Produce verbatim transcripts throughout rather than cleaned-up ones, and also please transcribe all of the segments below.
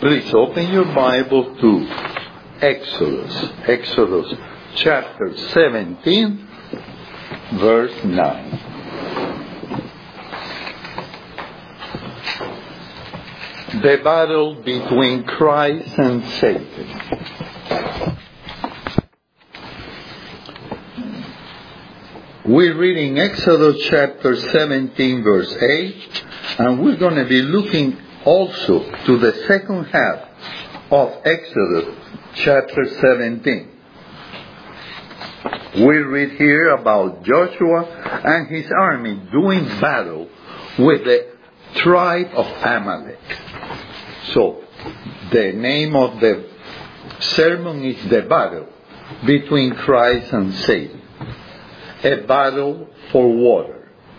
Please open your Bible to Exodus. Exodus chapter seventeen, verse nine. The battle between Christ and Satan. We're reading Exodus chapter seventeen, verse eight, and we're going to be looking also to the second half of Exodus chapter seventeen. We read here about Joshua and his army doing battle with the tribe of Amalek. So, the name of the sermon is The Battle Between Christ and Satan. A battle for water.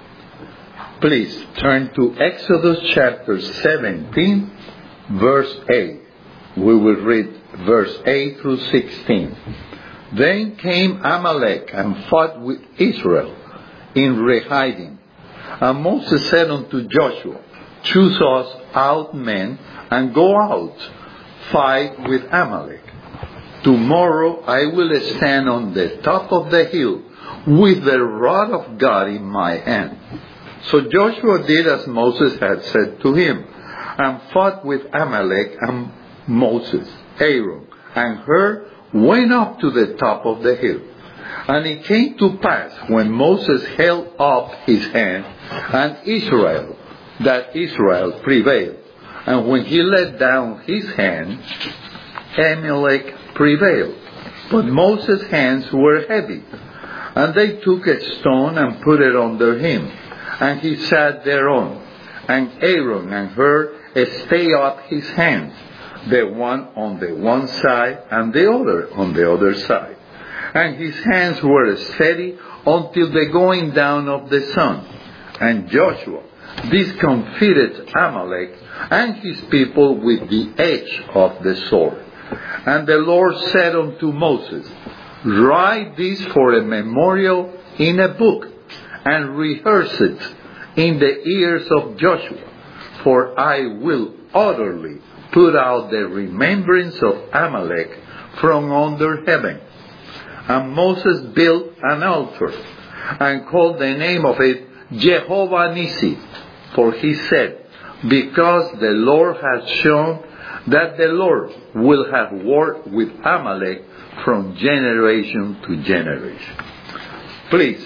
Please turn to Exodus chapter seventeen, verse eight. We will read verse eight through sixteen. Then came Amalek and fought with Israel in Rephidim. And Moses said unto Joshua, Choose us out men and go out, fight with Amalek. Tomorrow I will stand on the top of the hill with the rod of God in my hand. So Joshua did as Moses had said to him, and fought with Amalek, and Moses, Aaron, and Hur went up to the top of the hill. And it came to pass, when Moses held up his hand, and Israel, that Israel prevailed. And when he let down his hand, Amalek prevailed. But Moses' hands were heavy. And they took a stone and put it under him. And he sat thereon. And Aaron and Hur stayed up his hands, the one on the one side and the other on the other side. And his hands were steady until the going down of the sun. And Joshua discomfited Amalek and his people with the edge of the sword. And the Lord said unto Moses, Write this for a memorial in a book, and rehearse it in the ears of Joshua, for I will utterly put out the remembrance of Amalek from under heaven. And Moses built an altar, and called the name of it Jehovah Nissi, for he said, Because the Lord has shown that the Lord will have war with Amalek from generation to generation. Please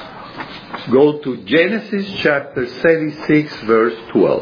go to Genesis chapter thirty-six, verse twelve.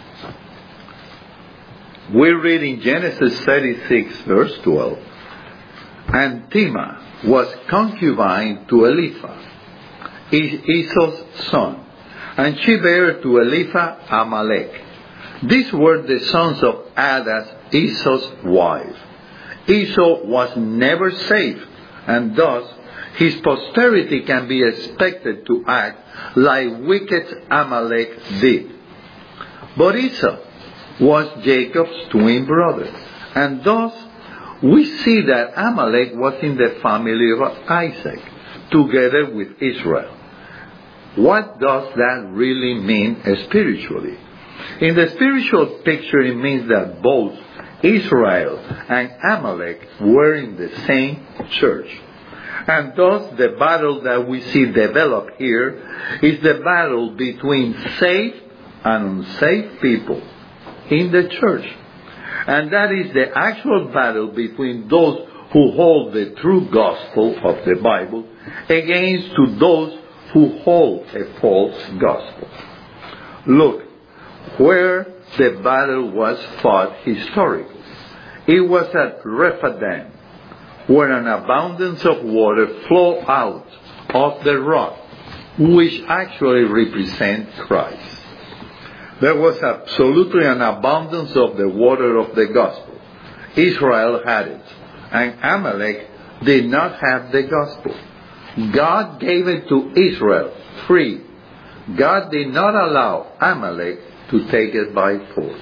We're reading Genesis thirty-six, verse twelve. And Timah was concubine to Eliphaz, Esau's son, and she bare to Eliphaz Amalek. These were the sons of Adah, Esau's wife. Esau was never safe, and thus his posterity can be expected to act like wicked Amalek did. But Esau was Jacob's twin brother, and thus we see that Amalek was in the family of Isaac, together with Israel. What does that really mean spiritually? In the spiritual picture, it means that both Israel and Amalek were in the same church. And thus the battle that we see develop here is the battle between safe and unsafe people in the church. And that is the actual battle between those who hold the true gospel of the Bible against to those who hold a false gospel. Look where the battle was fought historically. It was at Rephidim, where an abundance of water flowed out of the rock, which actually represents Christ. There was absolutely an abundance of the water of the gospel. Israel had it, and Amalek did not have the gospel. God gave it to Israel free. God did not allow Amalek to take it by force.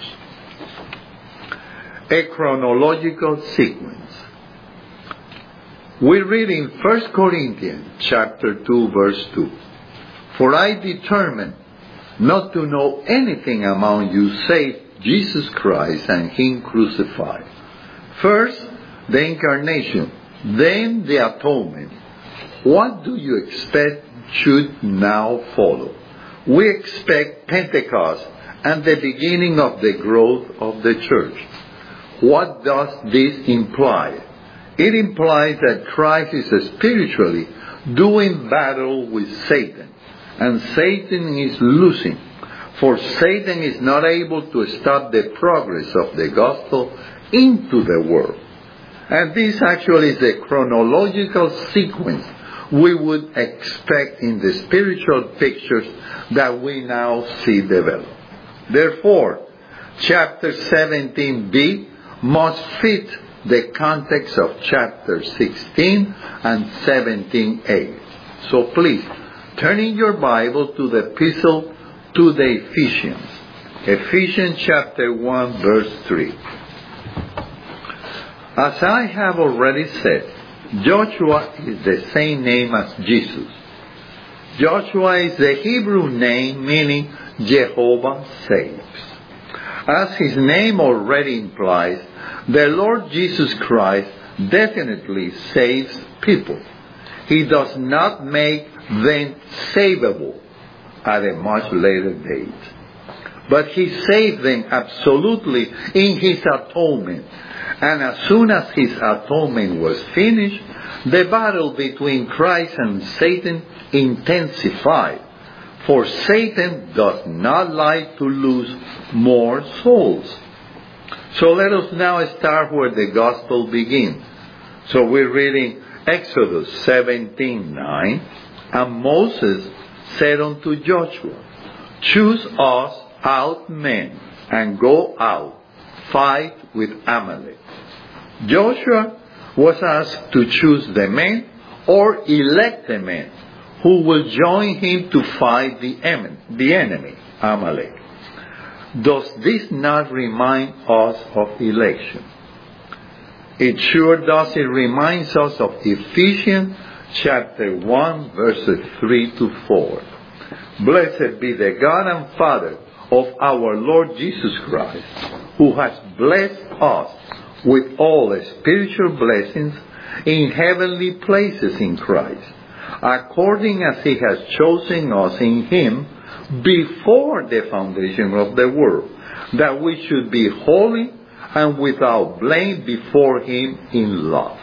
A chronological sequence. We read in First Corinthians chapter two, verse two. For I determined not to know anything among you save Jesus Christ and Him crucified. First, the incarnation, then the atonement. What do you expect should now follow? We expect Pentecost and the beginning of the growth of the church. What does this imply? It implies that Christ is spiritually doing battle with Satan, and Satan is losing, for Satan is not able to stop the progress of the gospel into the world. And this actually is the chronological sequence we would expect in the spiritual pictures that we now see develop. Therefore, chapter seventeen b must fit the context of chapter sixteen and seventeen a. So please, turn in your Bible to the epistle to the Ephesians. Ephesians chapter one verse three. As I have already said, Joshua is the same name as Jesus. Joshua is the Hebrew name meaning Jehovah saves. As his name already implies, the Lord Jesus Christ definitely saves people. He does not make them savable at a much later date. But He saved them absolutely in His atonement. And as soon as His atonement was finished, the battle between Christ and Satan intensified. For Satan does not like to lose more souls. So let us now start where the gospel begins. So we're reading Exodus seventeen nine. And Moses said unto Joshua, choose us out men, and go out, fight with Amalek. Joshua was asked to choose the men or elect the men who will join him to fight the enemy, Amalek. Does this not remind us of election? It sure does. It reminds us of Ephesians chapter one verses three to four. Blessed be the God and Father of our Lord Jesus Christ, who has blessed us with all spiritual blessings in heavenly places in Christ, according as He has chosen us in Him before the foundation of the world, that we should be holy and without blame before Him in love.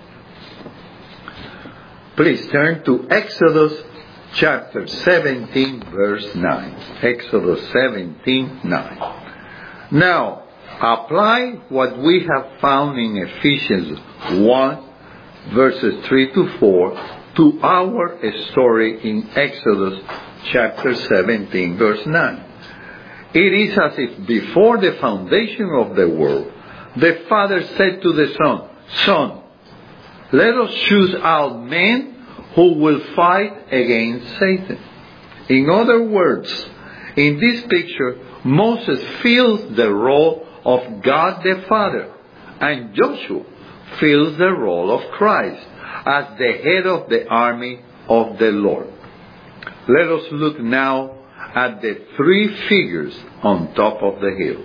Please turn to Exodus chapter seventeen verse nine. Exodus seventeen nine. Now, apply what we have found in Ephesians one verses three to four to our story in Exodus chapter seventeen verse nine. It is as if before the foundation of the world, the Father said to the Son, Son, let us choose out men who will fight against Satan. In other words, in this picture, Moses fills the role of God the Father, and Joshua fills the role of Christ as the head of the army of the Lord. Let us look now at the three figures on top of the hill.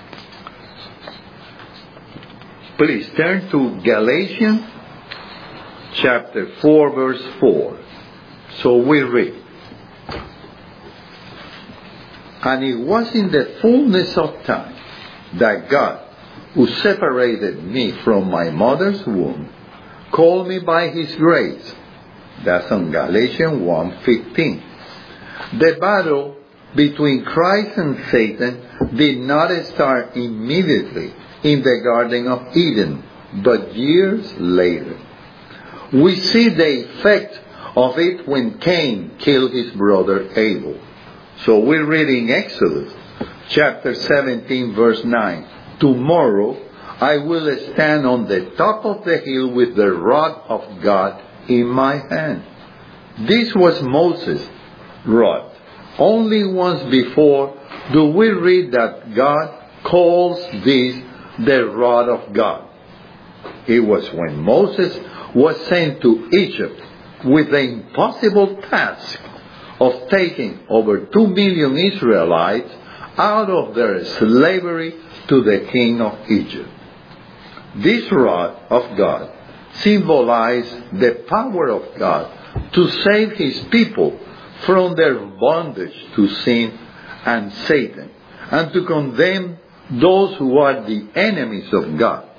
Please turn to Galatians chapter four verse four. So we read, and it was in the fullness of time that God, who separated me from my mother's womb, called me by His grace. That's on Galatians one fifteen. The battle between Christ and Satan did not start immediately in the Garden of Eden, but years later. We see the effect of it when Cain killed his brother Abel. So we're reading Exodus chapter seventeen verse nine. Tomorrow I will stand on the top of the hill with the rod of God in my hand. This was Moses' rod. Only once before do we read that God calls this the rod of God. It was when Moses was sent to Egypt with the impossible task of taking over two million Israelites out of their slavery to the king of Egypt. This rod of God symbolized the power of God to save His people from their bondage to sin and Satan, and to condemn those who are the enemies of God.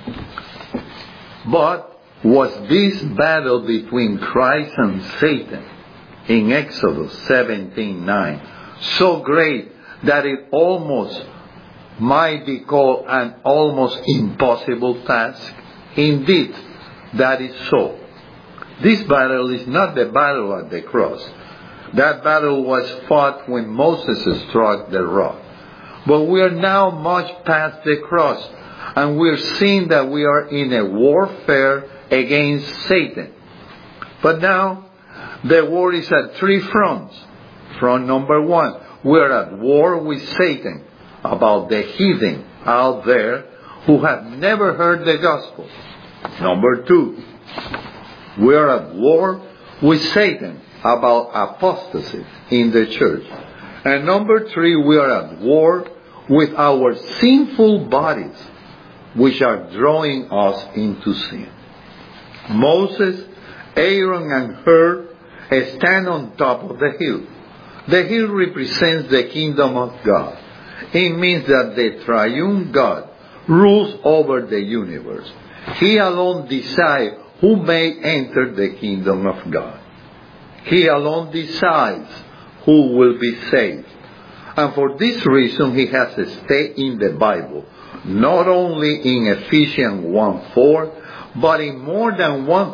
But was this battle between Christ and Satan in Exodus seventeen nine so great that it almost might be called an almost impossible task? Indeed, that is so. This battle is not the battle at the cross. That battle was fought when Moses struck the rock. But we are now much past the cross, and we're seeing that we are in a warfare against Satan. But now, the war is at three fronts. Front number one, we're at war with Satan about the heathen out there who have never heard the gospel. Number two, we're at war with Satan about apostasy in the church. And number three, we are at war with our sinful bodies, which are drawing us into sin. Moses, Aaron, and Hur stand on top of the hill. The hill represents the kingdom of God. It means that the triune God rules over the universe. He alone decides who may enter the kingdom of God. He alone decides who will be saved. And for this reason, He has stayed in the Bible, not only in Ephesians one four, but in more than one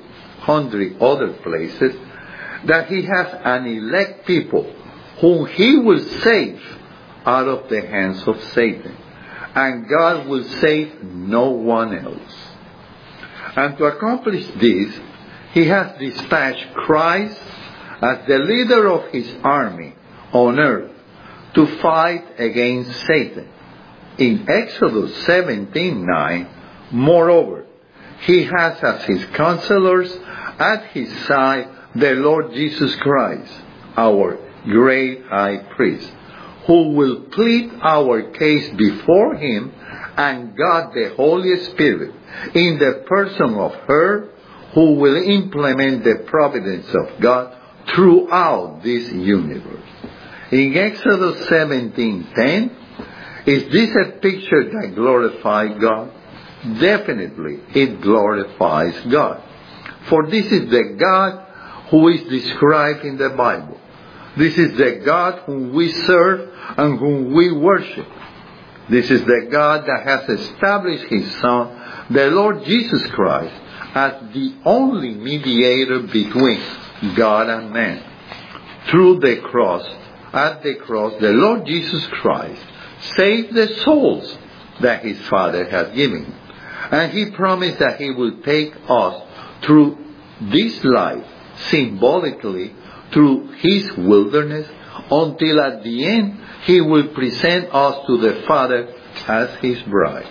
hundred other places, that He has an elect people whom He will save out of the hands of Satan. And God will save no one else. And to accomplish this, He has dispatched Christ as the leader of His army on earth to fight against Satan. In Exodus seventeen nine, moreover, He has as His counselors at His side the Lord Jesus Christ, our great high priest, who will plead our case before Him, and God the Holy Spirit in the person of her who will implement the providence of God throughout this universe. In Exodus seventeen ten, is this a picture that glorifies God? Definitely, it glorifies God. For this is the God who is described in the Bible. This is the God whom we serve and whom we worship. This is the God that has established His Son, the Lord Jesus Christ, as the only mediator between God and man. Through the cross, at the cross, the Lord Jesus Christ saved the souls that His Father had given Him. And He promised that He will take us through this life, symbolically, through His wilderness, until at the end He will present us to the Father as His bride.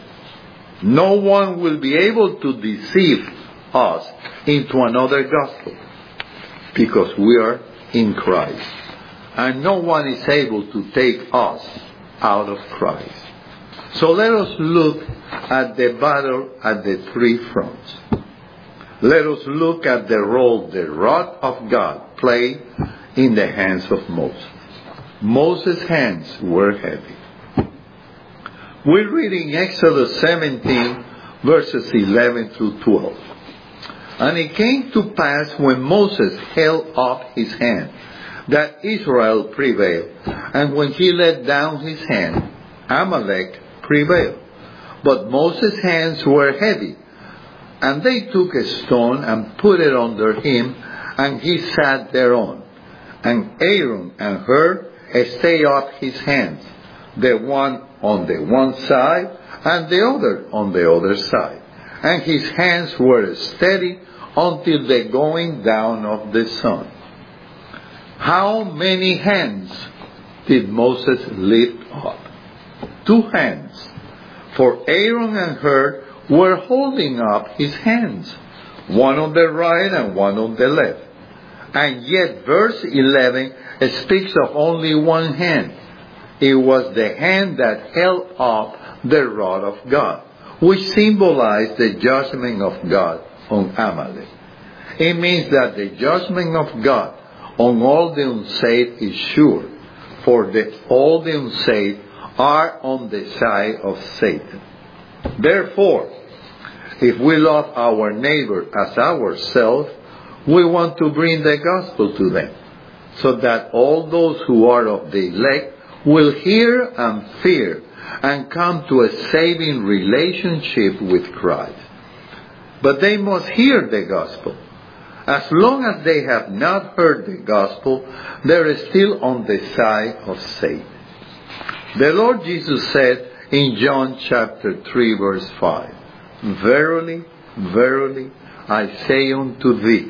No one will be able to deceive us into another gospel, because we are in Christ. And no one is able to take us out of Christ. So let us look at the battle at the three fronts. Let us look at the role the rod of God played in the hands of Moses. Moses' hands were heavy. We read in Exodus seventeen, verses eleven through twelve. And it came to pass when Moses held up his hand, that Israel prevailed. And when he let down his hand, Amalek prevailed. But Moses' hands were heavy. And they took a stone and put it under him, and he sat thereon. And Aaron and Hur stayed up his hands, the one on the one side, and the other on the other side. And his hands were steady until the going down of the sun. How many hands did Moses lift up? Two hands. For Aaron and Hur were holding up his hands, one on the right and one on the left. And yet verse eleven speaks of only one hand. It was the hand that held up the rod of God, which symbolized the judgment of God on Amalek. It means that the judgment of God on all the unsaved is sure, for the, all the unsaved are on the side of Satan. Therefore, if we love our neighbor as ourselves, we want to bring the gospel to them, so that all those who are of the elect will hear and fear and come to a saving relationship with Christ. But they must hear the gospel. As long as they have not heard the gospel, they are still on the side of Satan. The Lord Jesus said in John chapter three verse five, Verily, verily, I say unto thee,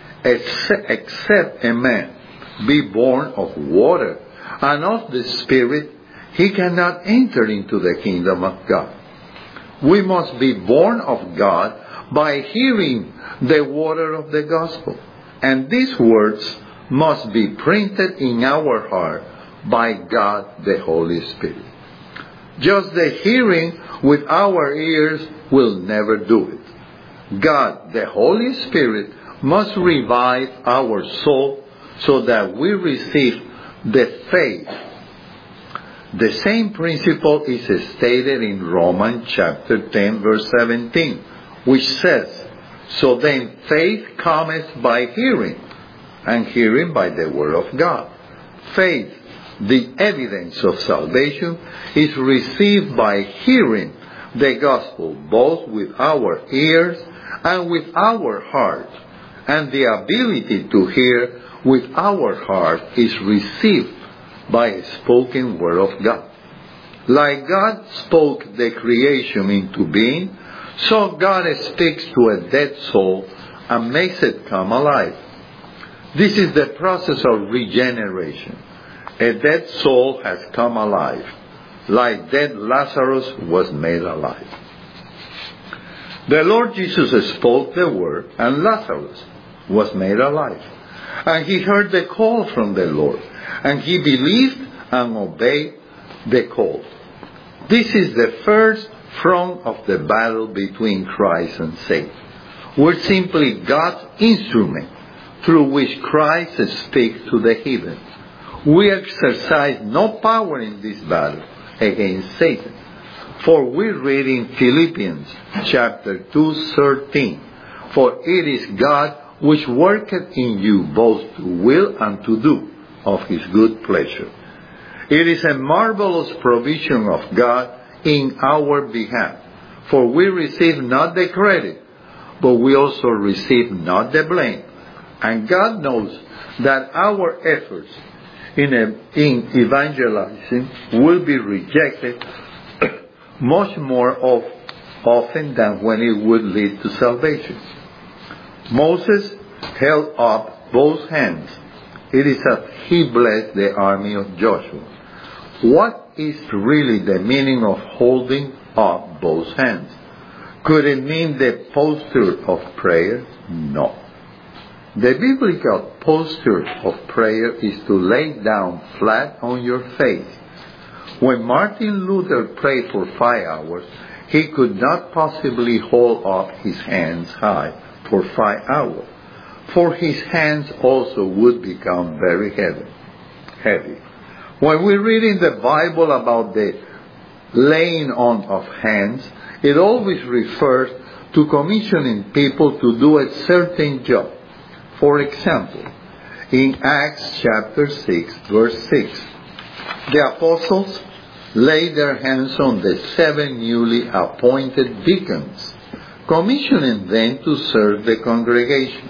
except a man be born of water and of the Spirit, he cannot enter into the kingdom of God. We must be born of God by hearing the water of the gospel. And these words must be printed in our heart by God the Holy Spirit. Just the hearing with our ears will never do it. God the Holy Spirit must revive our soul so that we receive the faith. The same principle is stated in Romans chapter ten verse seventeen, which says, So then faith cometh by hearing, and hearing by the word of God. Faith, the evidence of salvation, is received by hearing the gospel both with our ears and with our heart. And the ability to hear with our heart is received by a spoken word of God. Like God spoke the creation into being, so God speaks to a dead soul and makes it come alive. This is the process of regeneration. A dead soul has come alive, like dead Lazarus was made alive. The Lord Jesus spoke the word, and Lazarus was made alive. And he heard the call from the Lord, and he believed and obeyed the call. This is the first front of the battle between Christ and Satan. We're simply God's instrument through which Christ speaks to the heathen. We exercise no power in this battle against Satan. For we read in Philippians chapter two thirteen, For it is God which worketh in you both to will and to do of his good pleasure. It is a marvelous provision of God in our behalf. For we receive not the credit, but we also receive not the blame. And God knows that our efforts in, a, in evangelizing will be rejected much more of, often than when it would lead to salvation. Moses held up both hands. It is as he blessed the army of Joshua. What is really the meaning of holding up both hands? Could it mean the posture of prayer? No. The biblical posture of prayer is to lay down flat on your face. When Martin Luther prayed for five hours, he could not possibly hold up his hands high for five hours, for his hands also would become very heavy. heavy. When we read in the Bible about the laying on of hands, it always refers to commissioning people to do a certain job. For example, in Acts chapter six, verse six, the apostles laid their hands on the seven newly appointed deacons, commissioning them to serve the congregation.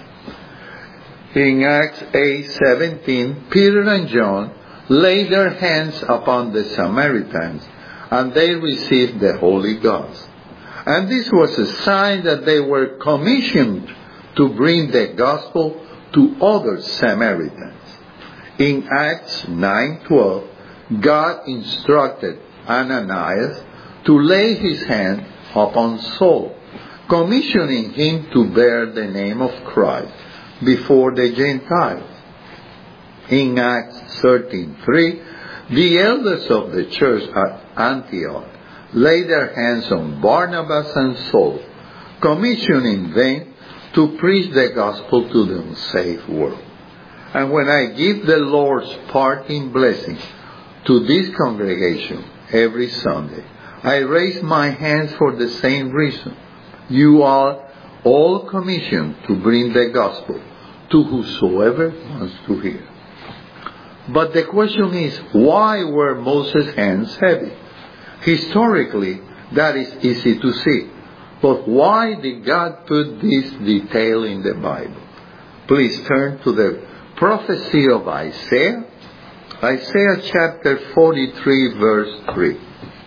In Acts eight seventeen, Peter and John laid their hands upon the Samaritans, and they received the Holy Ghost. And this was a sign that they were commissioned to bring the gospel to other Samaritans. In Acts nine twelve, God instructed Ananias to lay his hand upon Saul, commissioning him to bear the name of Christ before the Gentiles. In Acts thirteen three, The elders of the church at Antioch laid their hands on Barnabas and Saul, commissioning them to preach the gospel to the unsaved world. And when I give the Lord's parting blessing to this congregation every Sunday, I raise my hands for the same reason. You are all commissioned to bring the gospel to whosoever wants to hear. But the question is, why were Moses' hands heavy? Historically, that is easy to see. But why did God put this detail in the Bible? Please turn to the prophecy of Isaiah. Isaiah chapter forty-three, verse three.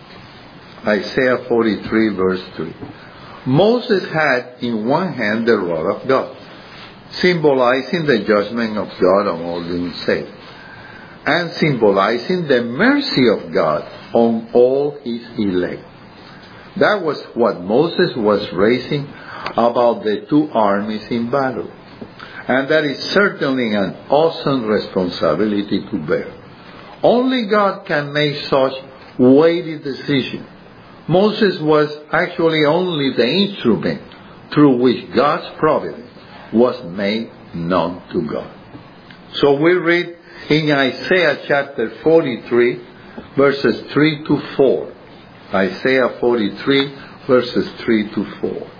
Isaiah forty-three, verse three. Moses had in one hand the rod of God, symbolizing the judgment of God on all the unsaved, and symbolizing the mercy of God on all his elect. That was what Moses was raising about the two armies in battle. And that is certainly an awesome responsibility to bear. Only God can make such weighty decisions. Moses was actually only the instrument through which God's providence was made known to God. So we read in Isaiah chapter forty-three, verses three to four. Isaiah forty-three, verses three to four.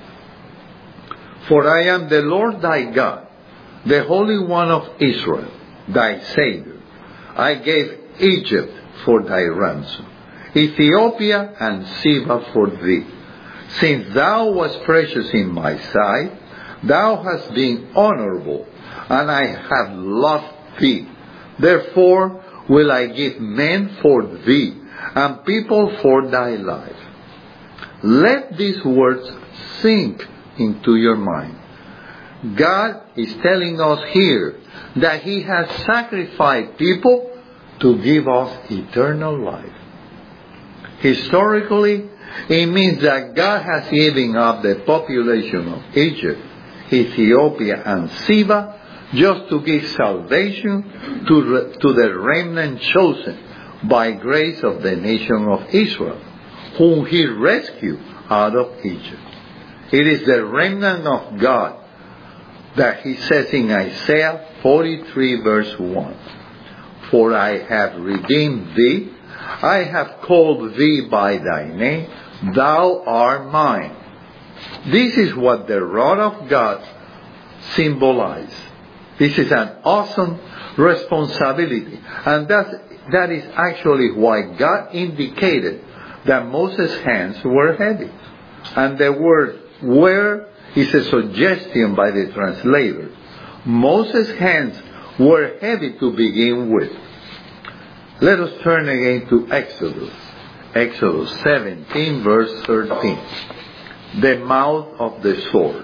For I am the Lord thy God, the Holy One of Israel, thy Savior. I gave Egypt for thy ransom, Ethiopia and Seba for thee. Since thou wast precious in my sight, thou hast been honorable, and I have loved thee. Therefore will I give men for thee, and people for thy life. Let these words sink into your mind. God is telling us here that He has sacrificed people to give us eternal life. Historically, it means that God has given up the population of Egypt, Ethiopia, and Seba just to give salvation to, re- to the remnant chosen by grace of the nation of Israel, whom He rescued out of Egypt. It is the remnant of God that He says in Isaiah forty-three, verse one, For I have redeemed thee, I have called thee by thy name, thou art mine. This is what the rod of God symbolizes. This is an awesome responsibility. And that, that is actually why God indicated that Moses' hands were heavy. And the word were is a suggestion by the translator. Moses' hands were heavy to begin with. Let us turn again to Exodus. Exodus seventeen, verse thirteen. The mouth of the sword.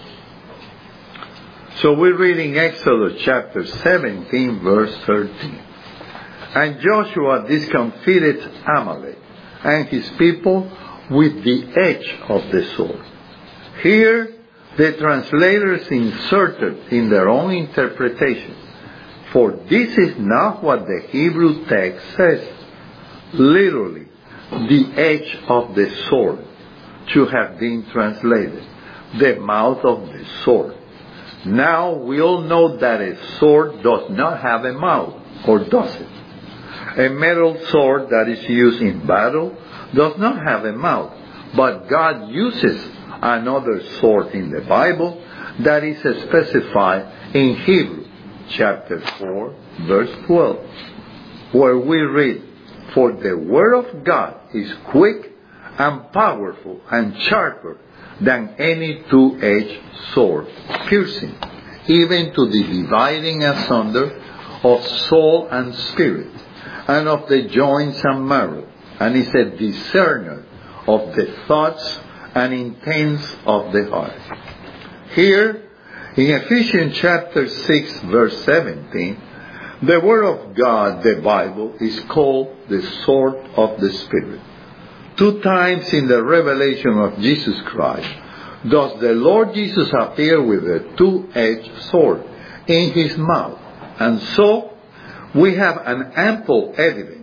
So we're reading Exodus chapter seventeen, verse thirteen. And Joshua discomfited Amalek and his people with the edge of the sword. Here, the translators inserted in their own interpretation, for this is not what the Hebrew text says. Literally, the edge of the sword should have been translated, the mouth of the sword. Now we all know that a sword does not have a mouth, or does it? A metal sword that is used in battle does not have a mouth, but God uses another sword in the Bible that is specified in Hebrews chapter four, verse twelve, where we read, For the word of God is quick and powerful and sharper than any two-edged sword, piercing even to the dividing asunder of soul and spirit, and of the joints and marrow, and is a discerner of the thoughts and intents of the heart. Here, in Ephesians chapter six, verse seventeen, the Word of God, the Bible, is called the sword of the Spirit. Two times in the revelation of Jesus Christ does the Lord Jesus appear with a two-edged sword in His mouth. And so, we have an ample evidence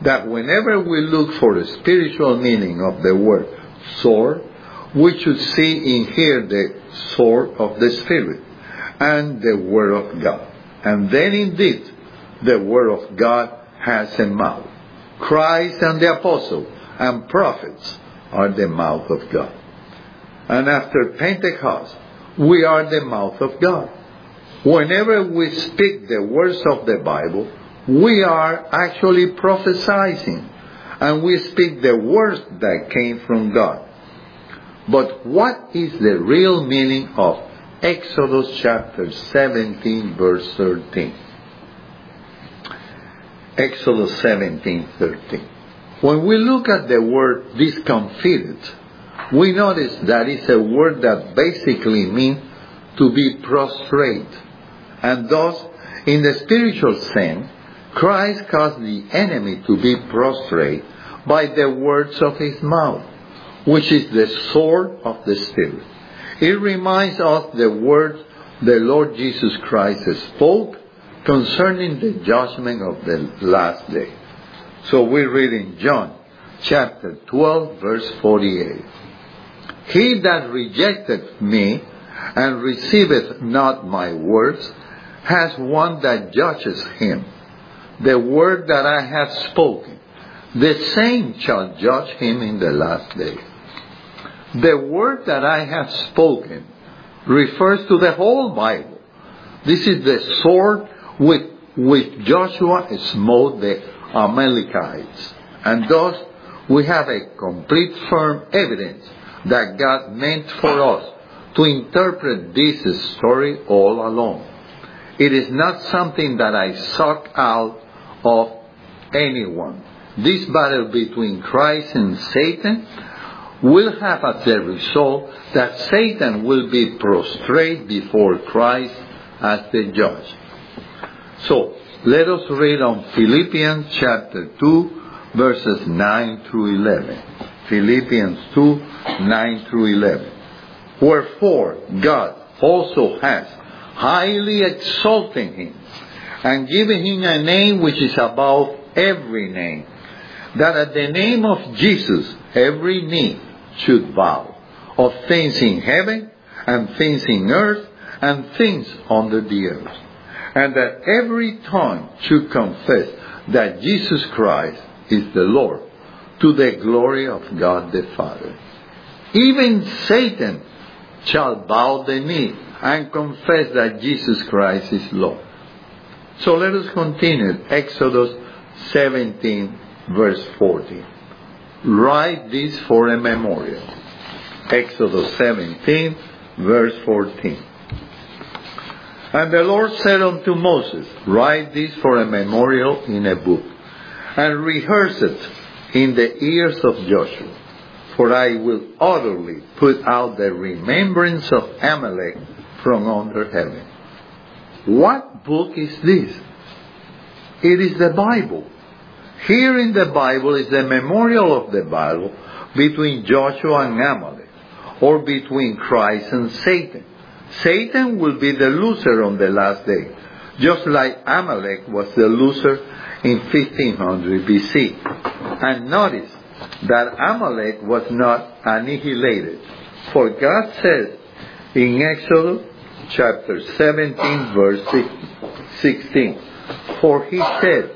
that whenever we look for the spiritual meaning of the word sword, we should see in here the sword of the Spirit and the Word of God. And then indeed, the Word of God has a mouth. Christ and the apostles and prophets are the mouth of God. And after Pentecost, we are the mouth of God. Whenever we speak the words of the Bible, we are actually prophesying, and we speak the words that came from God. But what is the real meaning of Exodus chapter seventeen, verse thirteen? Exodus seventeen, thirteen. When we look at the word discomfited, we notice that it's a word that basically means to be prostrate. And thus, in the spiritual sense, Christ caused the enemy to be prostrate by the words of his mouth, which is the sword of the Spirit. It reminds us the words the Lord Jesus Christ spoke concerning the judgment of the last day. So we read in John chapter twelve, verse forty-eight. He that rejecteth me and receiveth not my words has one that judges him. The word that I have spoken, the same shall judge him in the last day. The word that I have spoken refers to the whole Bible. This is the sword with which Joshua smote the Amalekites. And thus we have a complete firm evidence that God meant for us to interpret this story all along. It is not something that I suck out of anyone. This battle between Christ and Satan will have as a result that Satan will be prostrate before Christ as the judge. So, let us read on Philippians chapter two, verses nine through eleven. Philippians two, nine through eleven. Wherefore God also has highly exalted him, and given him a name which is above every name, that at the name of Jesus every knee should bow, of things in heaven, and things in earth, and things under the earth, and that every tongue should confess that Jesus Christ is the Lord, to the glory of God the Father. Even Satan shall bow the knee and confess that Jesus Christ is Lord. So let us continue. Exodus seventeen, verse fourteen. Write this for a memorial. Exodus seventeen, verse fourteen. And the Lord said unto Moses, write this for a memorial in a book, and rehearse it in the ears of Joshua. For I will utterly put out the remembrance of Amalek from under heaven. What book is this? It is the Bible. Here in the Bible is the memorial of the battle between Joshua and Amalek, or between Christ and Satan. Satan will be the loser on the last day, just like Amalek was the loser in fifteen hundred B C. And notice that Amalek was not annihilated. For God says in Exodus chapter seventeen, verse sixteen, for he said,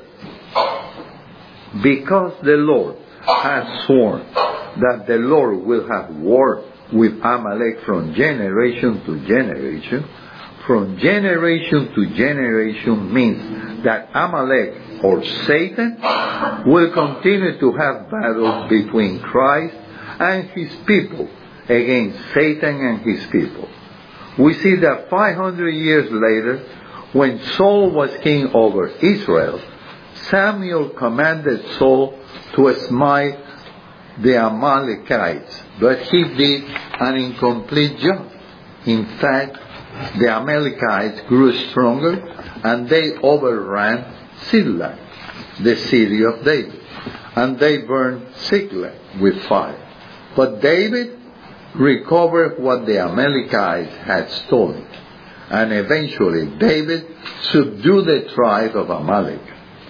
because the Lord has sworn that the Lord will have war with Amalek from generation to generation. From generation to generation means that Amalek, or Satan, will continue to have battles between Christ and his people against Satan and his people. We see that five hundred years later, when Saul was king over Israel, Samuel commanded Saul to smite the Amalekites, but he did an incomplete job. In fact, the Amalekites grew stronger and they overran Ziklag, the city of David, and they burned Ziklag with fire. But David recovered what the Amalekites had stolen, and eventually David subdued the tribe of Amalek.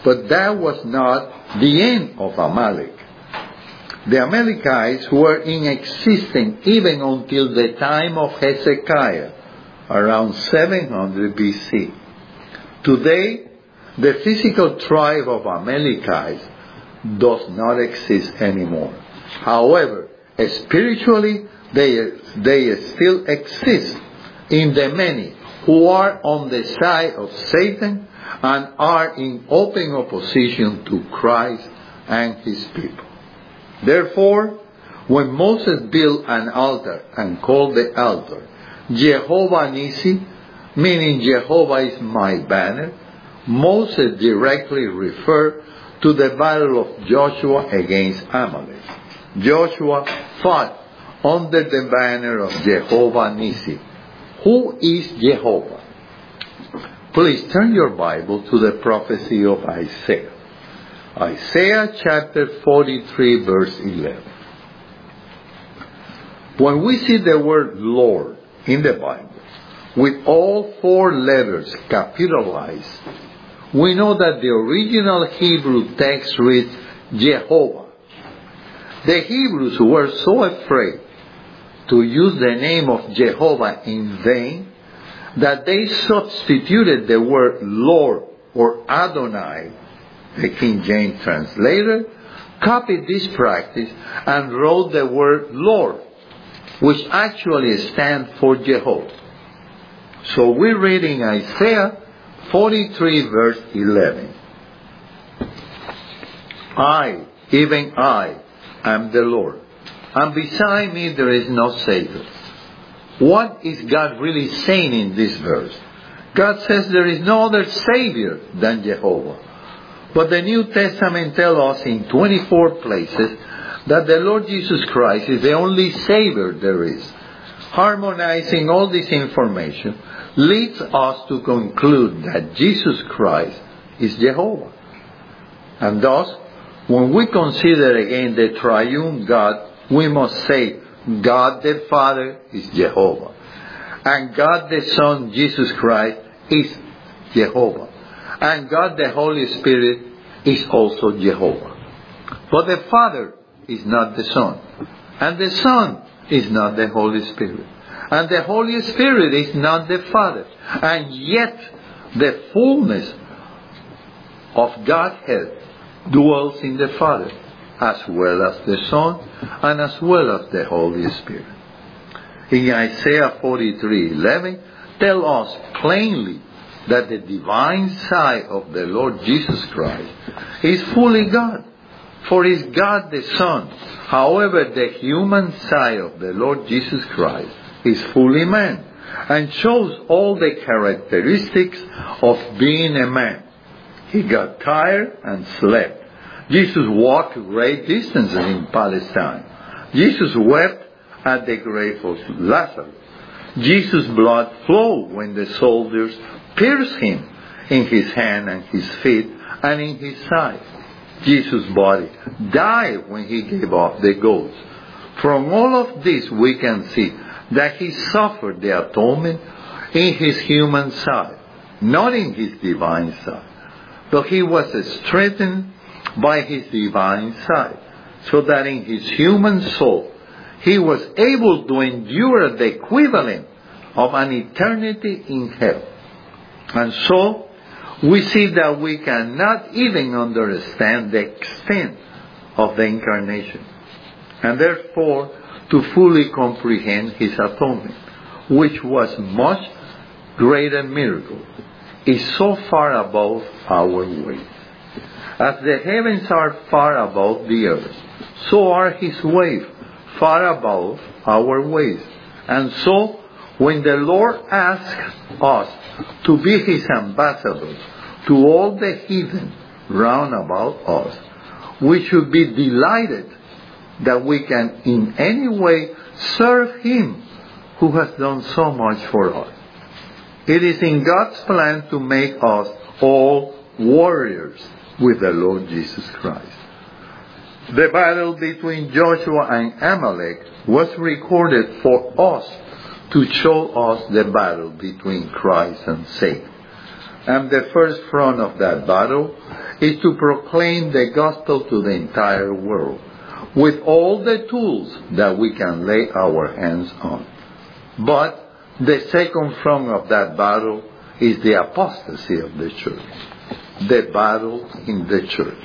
But that was not the end of Amalek. The Amalekites were in existence even until the time of Hezekiah, around seven hundred B C. Today, the physical tribe of Amalekites does not exist anymore. However, spiritually, they, they still exist in the many who are on the side of Satan and are in open opposition to Christ and his people. Therefore, when Moses built an altar and called the altar Jehovah Nissi, meaning Jehovah is my banner, Moses directly referred to the battle of Joshua against Amalek. Joshua fought under the banner of Jehovah Nissi. Who is Jehovah? Please turn your Bible to the prophecy of Isaiah. Isaiah chapter forty-three, verse eleven. When we see the word Lord in the Bible, with all four letters capitalized, we know that the original Hebrew text reads Jehovah. The Hebrews were so afraid to use the name of Jehovah in vain that they substituted the word Lord or Adonai. The King James translator copied this practice and wrote the word Lord, which actually stands for Jehovah. So we read in Isaiah forty-three, verse eleven. I, even I, am the Lord, and beside me there is no Savior. What is God really saying in this verse? God says there is no other Savior than Jehovah. But the New Testament tells us in twenty-four places that the Lord Jesus Christ is the only Savior there is. Harmonizing all this information leads us to conclude that Jesus Christ is Jehovah. And thus, when we consider again the triune God, we must say God the Father is Jehovah, and God the Son, Jesus Christ, is Jehovah, and God the Holy Spirit is also Jehovah. But the Father is not the Son, and the Son is not the Holy Spirit, and the Holy Spirit is not the Father, and yet the fullness of Godhead dwells in the Father, as well as the Son, and as well as the Holy Spirit. In Isaiah forty-three eleven, tell us plainly that the divine side of the Lord Jesus Christ is fully God, for he is God the Son. However, the human side of the Lord Jesus Christ is fully man, and shows all the characteristics of being a man. He got tired and slept. Jesus walked great distances in Palestine. Jesus wept at the grave of Lazarus. Jesus' blood flowed when the soldiers pierced him in his hand and his feet and in his side. Jesus' body died when he gave up the ghost. From all of this we can see that he suffered the atonement in his human side, not in his divine side. But he was strengthened by his divine side, so that in his human soul he was able to endure the equivalent of an eternity in hell. And so we see that we cannot even understand the extent of the incarnation, and therefore to fully comprehend his atonement, which was much greater miracle, is so far above our ways. As the heavens are far above the earth, so are his ways far above our ways. And so, when the Lord asks us to be his ambassadors to all the heathen round about us, we should be delighted that we can in any way serve him who has done so much for us. It is in God's plan to make us all warriors with the Lord Jesus Christ. The battle between Joshua and Amalek was recorded for us to show us the battle between Christ and Satan. And the first front of that battle is to proclaim the gospel to the entire world with all the tools that we can lay our hands on. But the second front of that battle is the apostasy of the church. The battle in the church.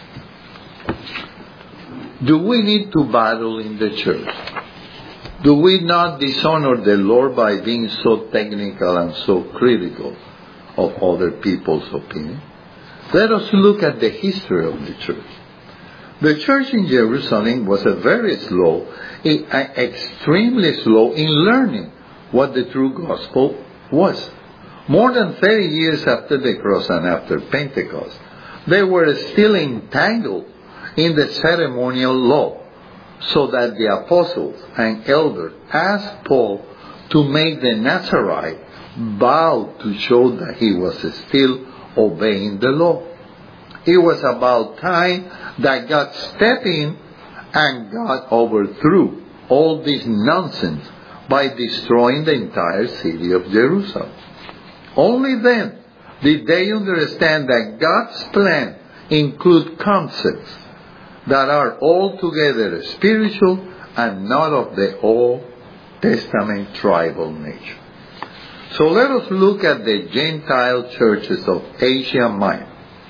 Do we need to battle in the church? Do we not dishonor the Lord by being so technical and so critical of other people's opinion? Let us look at the history of the church. The church in Jerusalem was a very slow, extremely slow in learning what the true gospel was. More than thirty years after the cross and after Pentecost, they were still entangled in the ceremonial law, so that the apostles and elders asked Paul to make the Nazarite vow to show that he was still obeying the law. It was about time that God stepped in and God overthrew all this nonsense by destroying the entire city of Jerusalem. Only then did they understand that God's plan includes concepts that are altogether spiritual and not of the Old Testament tribal nature. So let us look at the Gentile churches of Asia Minor.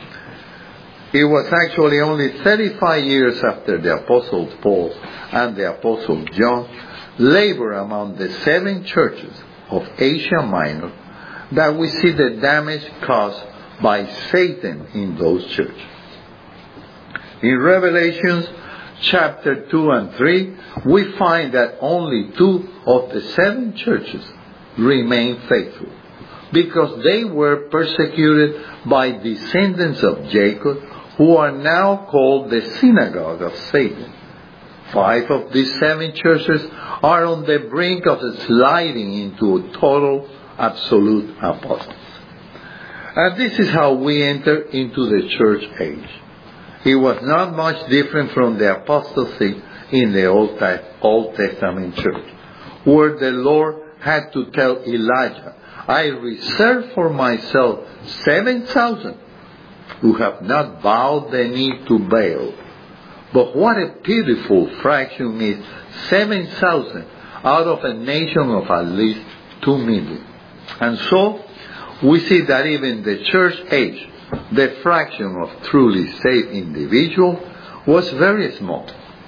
It was actually only thirty-five years after the Apostle Paul and the Apostle John labored among the seven churches of Asia Minor that we see the damage caused by Satan in those churches. In Revelations chapter two and three, we find that only two of the seven churches remained faithful, because they were persecuted by descendants of Jacob, who are now called the synagogue of Satan. Five of these seven churches are on the brink of sliding into a total, absolute apostasy. And this is how we enter into the church age. It was not much different from the apostasy in the Old Testament church, where the Lord had to tell Elijah, I reserve for myself seven thousand who have not bowed the knee to Baal. But what a pitiful fraction is seven thousand out of a nation of at least two million. And so, we see that even the church age, the fraction of truly saved individuals was very small.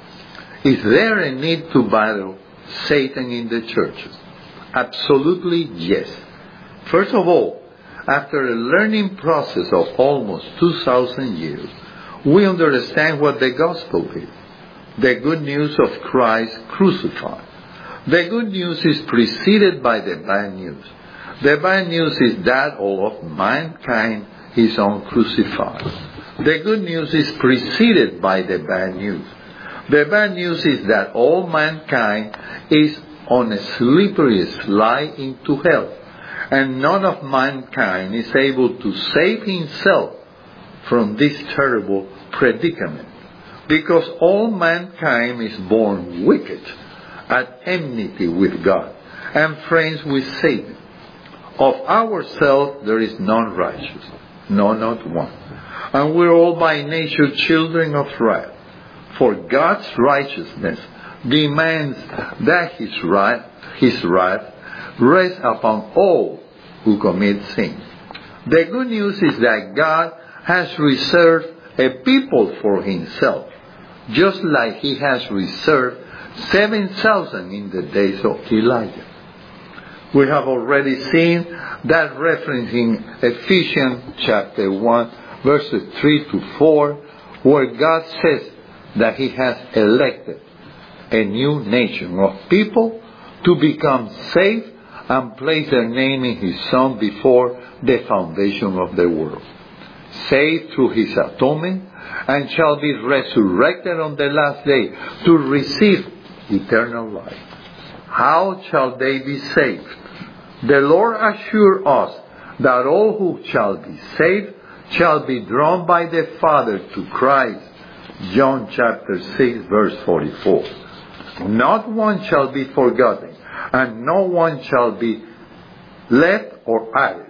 Is there a need to battle Satan in the churches? Absolutely yes. First of all, after a learning process of almost two thousand years, we understand what the gospel is. The good news of Christ crucified. The good news is preceded by the bad news. The bad news is that all of mankind is uncrucified. The good news is preceded by the bad news. The bad news is that all mankind is on a slippery slide into hell, and none of mankind is able to save himself from this terrible predicament, because all mankind is born wicked, at enmity with God, and friends with Satan. Of ourselves there is none righteous, no, not one. And we're all by nature children of wrath. For God's righteousness demands that His wrath, His wrath rests upon all who commit sin. The good news is that God has reserved a people for Himself, just like He has reserved seven thousand in the days of Elijah. We have already seen that reference in Ephesians chapter one, verses three to four, where God says that He has elected a new nation of people to become saved and place their name in His Son before the foundation of the world. Saved through His atonement, and shall be resurrected on the last day to receive eternal life. How shall they be saved? The Lord assured us that all who shall be saved shall be drawn by the Father to Christ. John chapter six, verse forty-four. Not one shall be forgotten, and no one shall be left or added.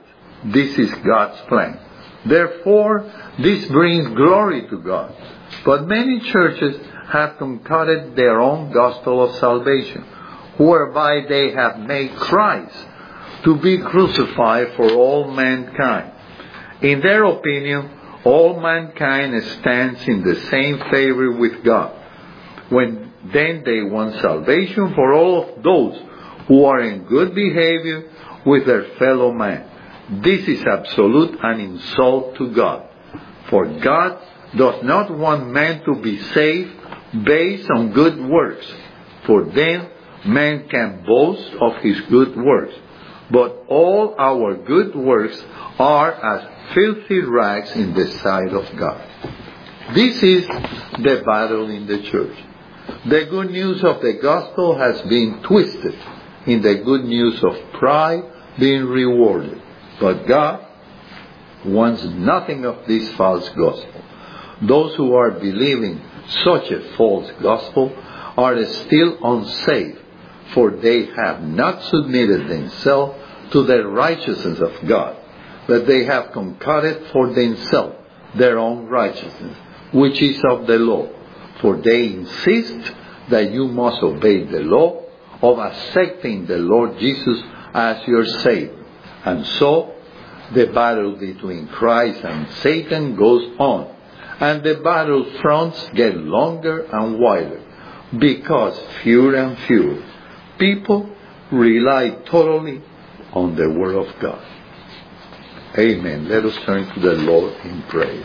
This is God's plan. Therefore, this brings glory to God. But many churches have concocted their own gospel of salvation, whereby they have made Christ to be crucified for all mankind. In their opinion, all mankind stands in the same favor with God. When then they want salvation for all of those who are in good behavior with their fellow man. This is absolute an insult to God. For God does not want man to be saved based on good works, for then man can boast of his good works. But all our good works are as filthy rags in the sight of God. This is the battle in the church. The good news of the gospel has been twisted in the good news of pride being rewarded. But God wants nothing of this false gospel. Those who are believing such a false gospel are still unsaved, for they have not submitted themselves to the righteousness of God, but they have concocted for themselves their own righteousness, which is of the law. For they insist that you must obey the law of accepting the Lord Jesus as your Savior. And so, the battle between Christ and Satan goes on, and the battle fronts get longer and wider, because fewer and fewer people rely totally on the Word of God. Amen. Let us turn to the Lord in prayer.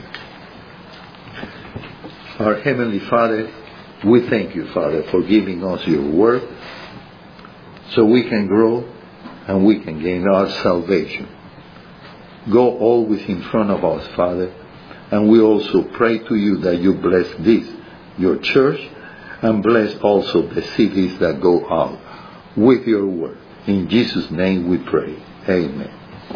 Our Heavenly Father, we thank you, Father, for giving us your Word so we can grow and we can gain our salvation. Go always in front of us, Father, and we also pray to you that you bless this, your church, and bless also the cities that go out with your Word. In Jesus' name we pray. Amen.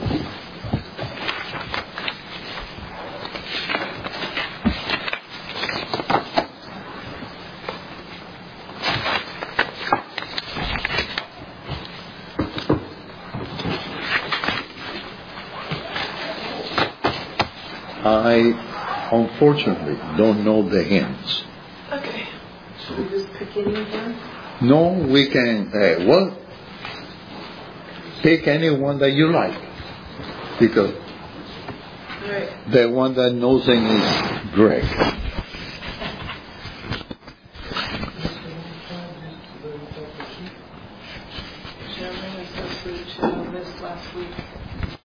I unfortunately don't know the hymns. Okay. Should we just pick any one? No, we can, uh, well, pick any one that you like. Because right. The one that knows them is Greg. Chairman, we sent through the channel list last week.